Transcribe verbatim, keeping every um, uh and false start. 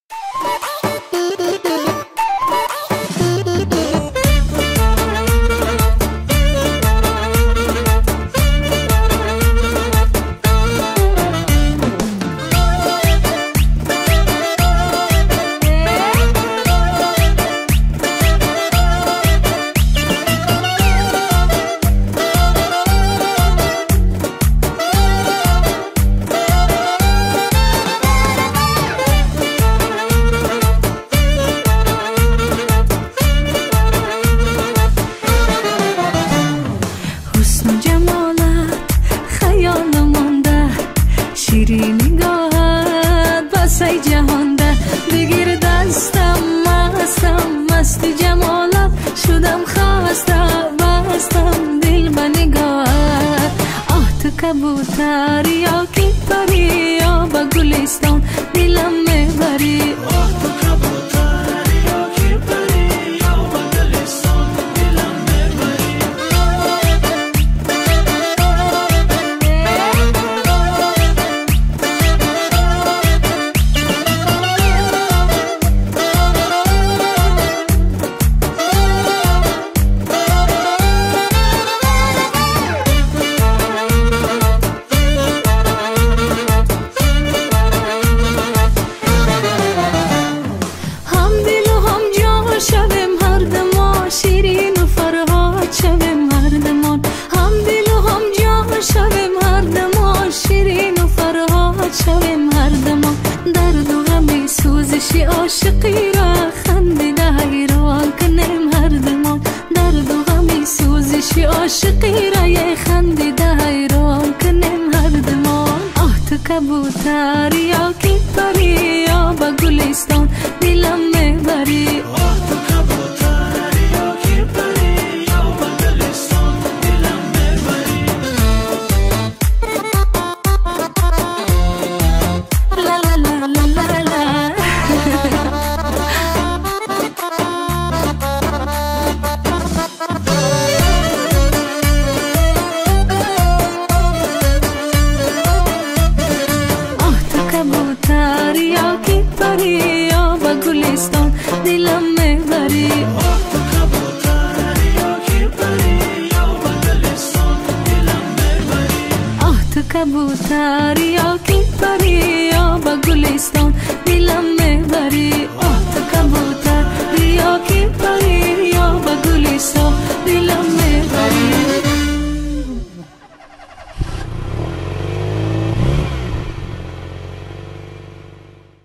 کبوتر یا کی پری یا با گلستان دلم میبری تو کبوتر یا کی پری یا با گلستان دلم میبری عاشقی را خندیده حیران کنیم هر دمان درد و غمی سوزشی عاشقی را یه خندیده حیران کنیم هر دمان آه تو کبوتر یا کی پری یا با گلستان دلم میبری آه تو کبوتر یا کی پری یا با گلستان دلم میبری لا لا لا لا لا لا دلم میبری آه تو کبوتر یا کی پری یا با گلستان دلم میبری آه تو کبوتر یا کی پری یا با گلستان دلم میبری